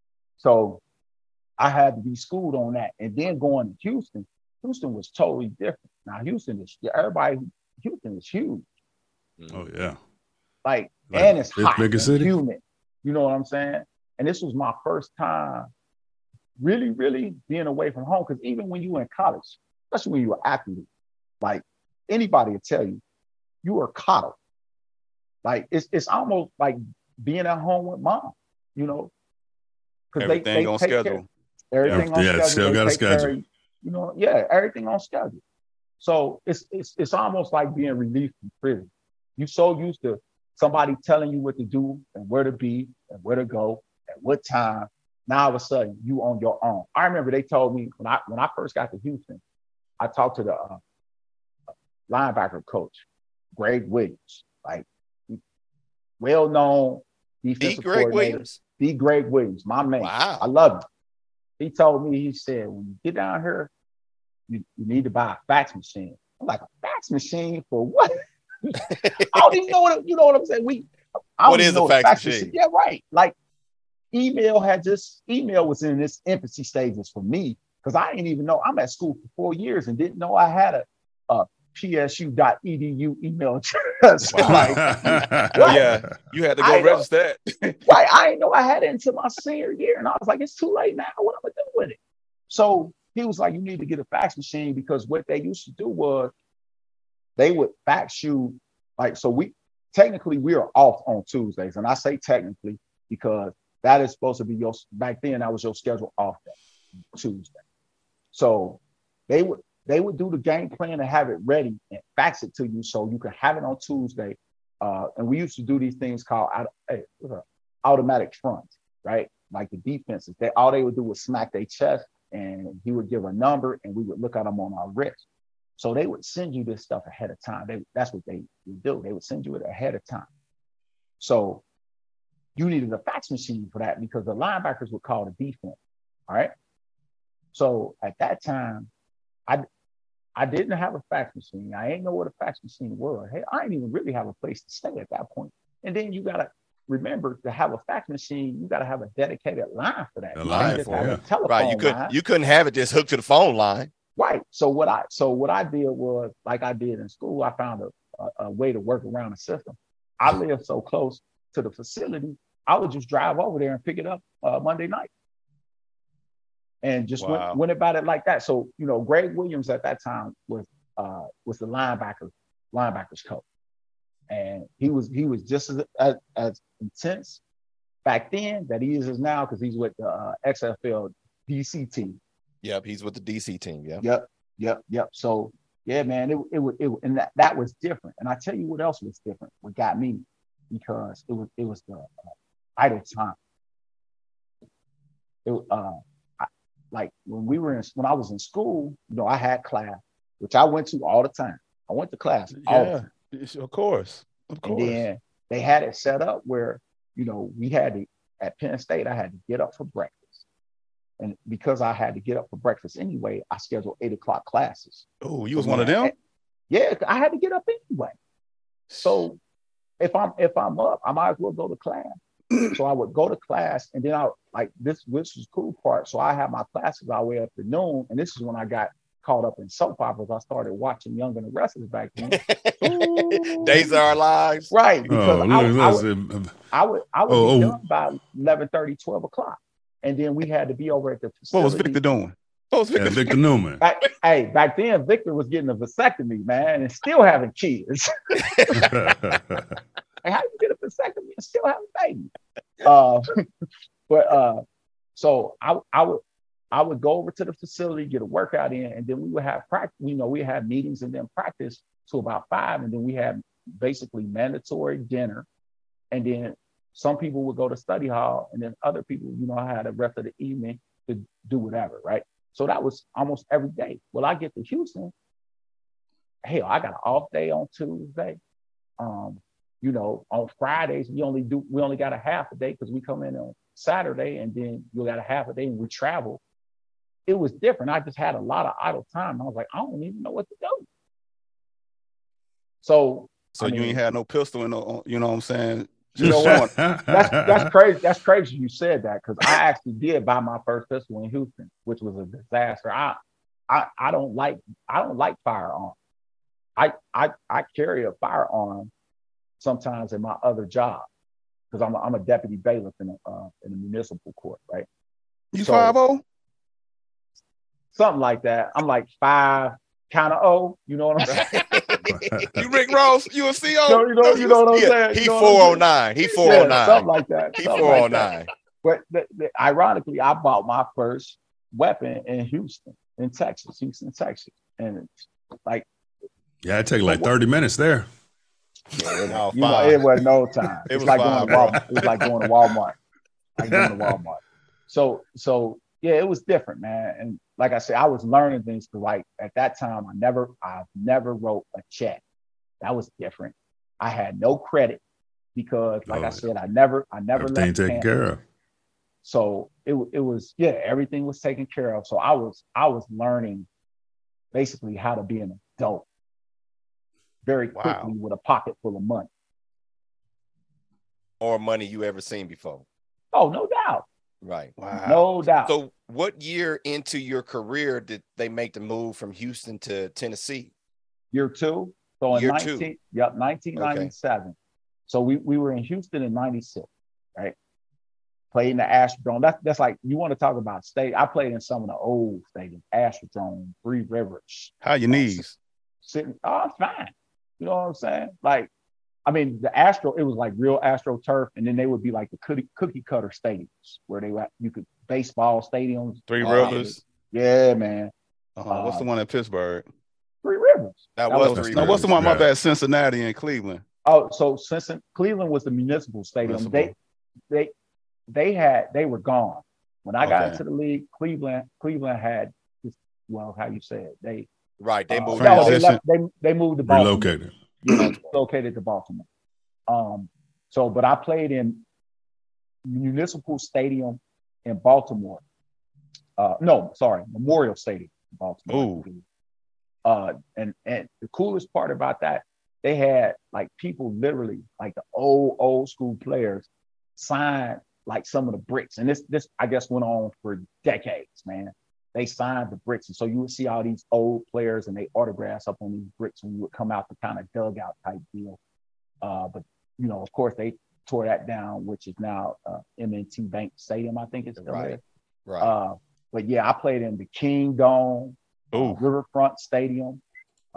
So I had to be schooled on that. And then going to Houston, Houston was totally different. Now, Houston is, everybody, Houston is huge. Oh yeah. Like, Like, and it's fifth hot, biggest and city? humid. You know what I'm saying? And this was my first time really, really being away from home. Because even when you were in college, especially when you were athlete, like anybody will tell you, you were coddled. Like it's it's almost like being at home with mom, you know, because they, Everything they on take care- schedule. everything Yeah, on yeah, schedule. still they got a take care of schedule. you, you know, yeah, everything on schedule. So it's it's it's almost like being released from prison. You so used to somebody telling you what to do and where to be and where to go at what time. Now all of a sudden you on your own. I remember they told me when I when I first got to Houston, I talked to the uh, linebacker coach, Greg Williams, like well known D. defensive Greg coordinator. Williams. D. Greg Williams, my man. Wow. I love him. He told me, he said, when you get down here, you, you need to buy a fax machine. I'm like, a fax machine for what? I don't even know what, you know what I'm saying? We, I What don't even is a know what fax machine? Yeah, right. Like email had just, email was in its infancy stages for me because I didn't even know. I'm at school for four years and didn't know I had a, a P S U dot E D U email address. Wow. Like, Oh, yeah. You had to go I know. register that. right, I didn't know I had it until my senior year. And I was like, it's too late now. What am I doing with it? So he was like, you need to get a fax machine because what they used to do was they would fax you. Like, so we technically we are off on Tuesdays. And I say technically because that is supposed to be your, back then that was your schedule off day, Tuesday. So they would, they would do the game plan and have it ready and fax it to you so you could have it on Tuesday uh, and we used to do these things called hey, automatic fronts, right? Like the defenses, they all they would do was smack their chest, and he would give a number, and we would look at them on our wrist. So they would send you this stuff ahead of time. They, that's what they would do. They would send you it ahead of time. So you needed a fax machine for that because the linebackers would call the defense. All right. So at that time, I I didn't have a fax machine. I ain't know what a fax machine was. Hey, I didn't even really have a place to stay at that point. And then you gotta remember to have a fax machine, you gotta have a dedicated line for that. A line for it. Yeah. Right. You could you couldn't have it just hooked to the phone line. Right. So what I so what I did was like I did in school, I found a, a, a way to work around the system. I lived so close to the facility, I would just drive over there and pick it up uh, Monday night. And just wow. went, went about it like that. So, you know, Greg Williams at that time was uh, was the linebacker, linebackers coach. And he was he was just as, as, as intense back then that he is now because he's with the uh, X F L D C team. Yep, he's with the D C team. Yeah. Yep, yep, yep. So yeah, man, it it was it, it, and that, that was different. And I tell you what else was different. What got me because it was it was the uh, idle time. It uh. Like when we were in, when I was in school, you know, I had class, which I went to all the time. I went to class. All yeah, the time. of course, of course. And then they had it set up where, you know, we had to, at Penn State, I had to get up for breakfast. And because I had to get up for breakfast anyway, I scheduled eight o'clock classes. Oh, you was so one of them? I, yeah, I had to get up anyway. So if I'm if I'm up, I might as well go to class. So I would go to class, and then I like this. This was the cool part. So I had my classes all the way up to noon, and this is when I got caught up in soap operas. I started watching Young and the Restless back then. Days of Our Lives, right? Because oh, I, I, would, I would, I would, I would oh, be oh. done by eleven thirty, twelve o'clock, and then we had to be over at the facility. What was Victor doing? What was Victor? Yeah, Victor Newman. Back, hey, back then Victor was getting a vasectomy, man, and still having kids. Like, how you get a vasectomy and still have a baby? Uh, but uh, so I, I would I would go over to the facility, get a workout in, and then we would have practice. You know, we have meetings and then practice to about five, and then we had basically mandatory dinner, and then some people would go to study hall, and then other people, you know, had the rest of the evening to do whatever, right? So that was almost every day. Well, I get to Houston, hell, I got an off day on Tuesday. Um, You know, on Fridays, we only do, we only got a half a day because we come in on Saturday and then you got a half a day and we travel. It was different. I just had a lot of idle time. I was like, I don't even know what to do. So, so I you mean, ain't had no pistol in the, you know what I'm saying? You know what? That's that's crazy. That's crazy you said that because I actually did buy my first pistol in Houston, which was a disaster. I I I don't like I don't like firearms. I I I carry a firearm sometimes in my other job because I'm a, I'm a deputy bailiff in a uh, in a municipal court, right? You five oh? Something like that. I'm like five kind of oh, you know what I'm saying? You Rick Ross, you a C O? No, you know, you know what I'm saying? He you know four oh nine. He four oh nine. Yeah, something like that. He four oh nine. But the, the, ironically, I bought my first weapon in Houston, in Texas, Houston, Texas, and like yeah, it take like thirty minutes there. Yeah, no, you know, it was no time. It it's was like five, going to Walmart. It was like going to Walmart. Like going to Walmart. So, so yeah, it was different, man. And like I said, I was learning things because, like at that time, I never, I never wrote a check. That was different. I had no credit because, like oh, I said, I never, I never everything left taken care of. So it it was yeah, everything was taken care of. So I was I was learning basically how to be an adult very quickly wow. with a pocket full of money. More money you ever seen before. Oh, no doubt. Right. Wow. No doubt. So what year into your career did they make the move from Houston to Tennessee? Year two. So in year nineteen, two. Yep, nineteen ninety-seven. Okay. So we, we were in Houston in ninety-six, right? Played in the Astrodome. That's that's like, you want to talk about state. I played in some of the old stadiums, Astrodome, Three Rivers. How your knees? Sitting, oh, fine. You know what I'm saying? Like, I mean, the Astro, it was like real Astro turf, and then they would be like the cookie, cookie cutter stadiums where they were, you could baseball stadiums. Three Rivers. Yeah, man. Uh-huh. Uh, what's the one in Pittsburgh? Three Rivers. That, that was, was Three no, Rivers. what's the one? My yeah. bad. Cincinnati and Cleveland. Oh, so since Cleveland was the municipal stadium, Municipal. they they they had they were gone. When I got Okay. into the league, Cleveland Cleveland had this, well, how you say it? They Right. They uh, moved. no, they Transition. left they they moved to Baltimore. Relocated. Yeah, located to Baltimore. Um, so but I played in Municipal Stadium in Baltimore. Uh, no, sorry, Memorial Stadium in Baltimore. Ooh. Uh, and and the coolest part about that, they had like people literally like the old old school players sign like some of the bricks, and this this I guess went on for decades, man. They signed the bricks, and so you would see all these old players and they autographs up on these bricks when you would come out the kind of dugout type deal. Uh, but you know, of course, they tore that down, which is now uh, M and T Bank Stadium, I think it's still Right. there. Right. Uh, but yeah, I played in the King Dome, uh, Ooh. Riverfront Stadium, uh,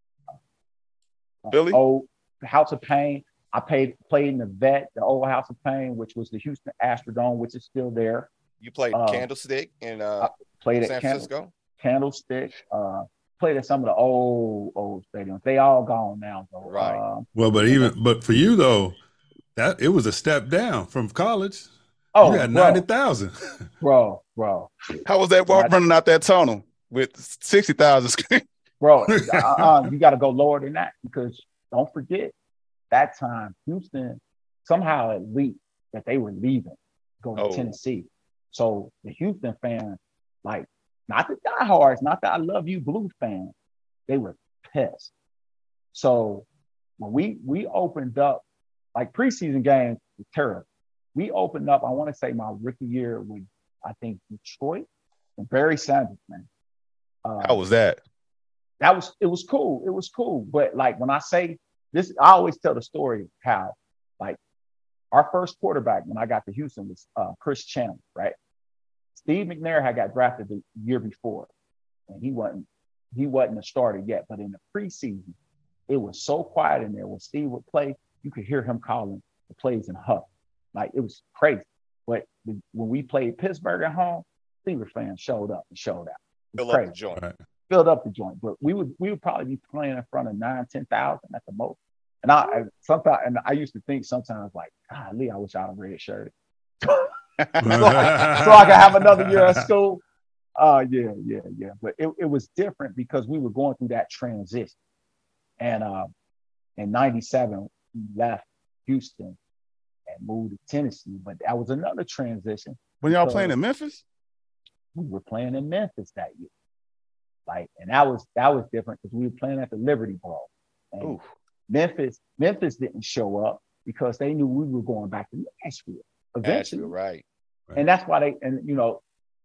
uh, Philly? old House of Pain. I played played in the Vet, the old House of Pain, which was the Houston Astrodome, which is still there. you played uh, Candlestick in uh, Played San at Candle, Francisco. Candlestick. Uh, played at some of the old old stadiums. They all gone now, though. Right. Uh, Well, but even but for you though, that it was a step down from college. oh, You had bro, ninety thousand. bro, bro, How was that walk Right. running out that tunnel with sixty thousand screens? bro. uh, uh, you got to go lower than that because don't forget that time Houston somehow it leaked that they were leaving, going to Oh. Tennessee. So the Houston fans, like, not the diehards, not the I love you blue fans, they were pissed. So when we we opened up, like preseason games were terrible. We opened up, I want to say my rookie year with, I think, Detroit and Barry Sanders, man. Uh, How was that? that was it was cool. It was cool. But like when I say this, I always tell the story how like our first quarterback when I got to Houston was uh, Chris Chandler, right? Steve McNair had got drafted the year before, and he wasn't he wasn't a starter yet. But in the preseason, it was so quiet in there. When Steve would play, you could hear him calling the plays in huff. Like it was crazy. But when we played Pittsburgh at home, Steelers fans showed up and showed out. It was Fill up the crazy. joint. Right. Filled up the joint, but we would we would probably be playing in front of nine, ten thousand at the most. And I, I sometimes and I used to think sometimes like, golly, I wish I'd have red shirted. so, I, so I could have another year at school. Uh yeah, yeah, yeah. But it, it was different because we were going through that transition. And uh in ninety-seven, we left Houston and moved to Tennessee. But that was another transition. When y'all because playing in Memphis? We were playing in Memphis that year. Like, and that was that was different because we were playing at the Liberty Bowl. And Ooh. Memphis, Memphis didn't show up because they knew we were going back to Nashville eventually. Nashville, right. And that's why they and you know,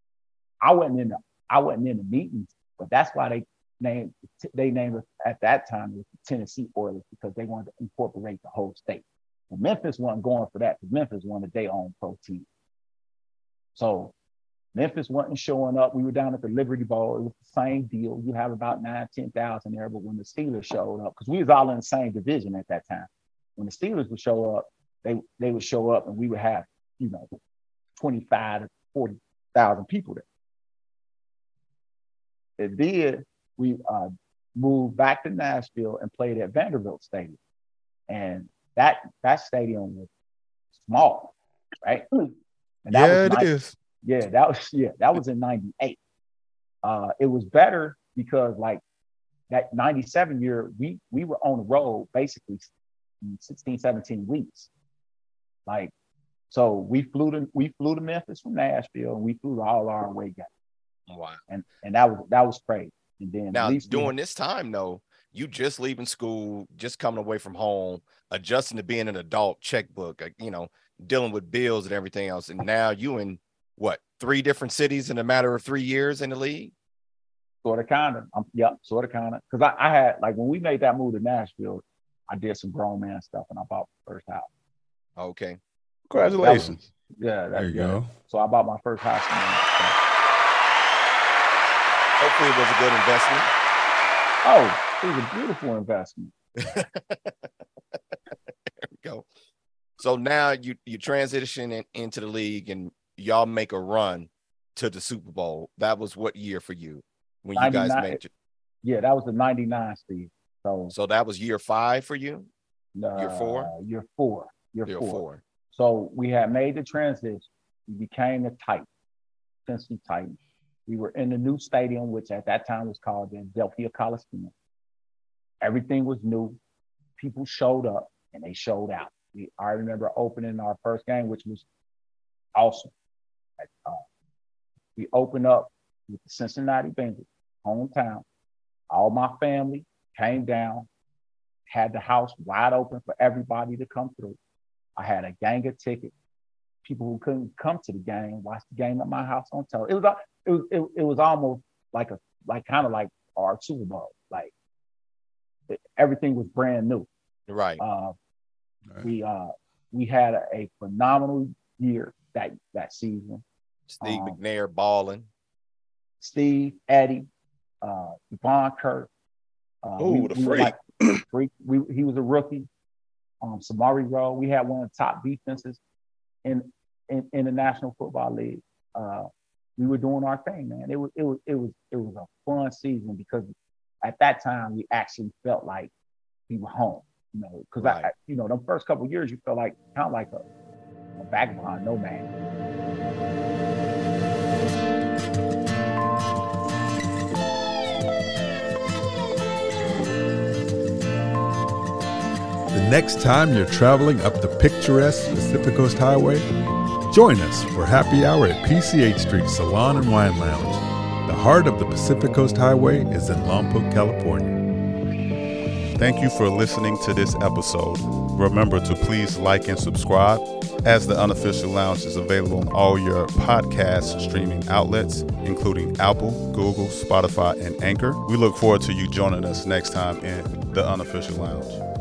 I wasn't in the I wasn't in the meetings, but that's why they named they named us at that time it was the Tennessee Oilers because they wanted to incorporate the whole state. And Memphis wasn't going for that because Memphis wanted their own pro team. So Memphis wasn't showing up. We were down at the Liberty Bowl. It was the same deal. You have about nine, ten thousand there, but when the Steelers showed up, because we was all in the same division at that time. When the Steelers would show up, they they would show up and we would have, you know, twenty-five to forty thousand people there. It did. We uh, moved back to Nashville and played at Vanderbilt Stadium. And that that stadium was small, right? And that Yeah, was it nice. is. Yeah, that was yeah, that was in ninety-eight. Uh, it was better because like that ninety-seven year, we we were on the road basically sixteen, seventeen weeks. Like, so we flew to we flew to Memphis from Nashville and we flew to all our away games. Wow. And and that was that was crazy. And then Now, at least we- during this time, though, you just leaving school, just coming away from home, adjusting to being an adult, checkbook, uh, you know, dealing with bills and everything else. And now you in what, three different cities in a matter of three years in the league? Sort of, kind of. Um, yep, sort of, kind of. Because I, I had, like, when we made that move to Nashville, I did some grown man stuff and I bought my first house. Okay. Congratulations. Yeah, that, There you yeah. go. So I bought my first house. And, Hopefully it was a good investment. oh, it was a beautiful investment. There we go. So now you you transition in, into the league and y'all make a run to the Super Bowl. That was what year for you when you guys ninety-nine. made it? Yeah, that was the ninety-nine season. So So that was year five for you? Uh, Year four? Year four. Year, Year four. four. So we had made the transition. We became the Titans, Cincinnati Titans. We were in the new stadium, which at that time was called the Adelphia Coliseum. Everything was new. People showed up and they showed out. We, I remember opening our first game, which was awesome. Uh, we opened up with the Cincinnati Bengals, hometown. All my family came down, had the house wide open for everybody to come through. I had a gang of tickets. People who couldn't come to the game watched the game at my house on television. It was it was it, it was almost like a like kind of like our Super Bowl. Like it, everything was brand new. Right. Uh, Right. We uh we had a, a phenomenal year that that season. Steve um, McNair balling. Steve, Eddie, uh, Devon Kirk. Uh, Oh, we, the we were freak. like, freak. We, he was a rookie. Um, Samari Rowe. We had one of the top defenses in in, in the National Football League. Uh, we were doing our thing, man. It was it was it was it was a fun season because at that time we actually felt like we were home. You know, because Right. I, you know, the first couple of years you felt like kind of like a, a vagabond, no man. The next time you're traveling up the picturesque Pacific Coast Highway, join us for happy hour at P C H Street Salon and Wine Lounge. The heart of the Pacific Coast Highway is in Lompoc, California. Thank you for listening to this episode. Remember to please like and subscribe, as the Unofficial Lounge is available on all your podcast streaming outlets, including Apple, Google, Spotify, and Anchor. We look forward to you joining us next time in the Unofficial Lounge.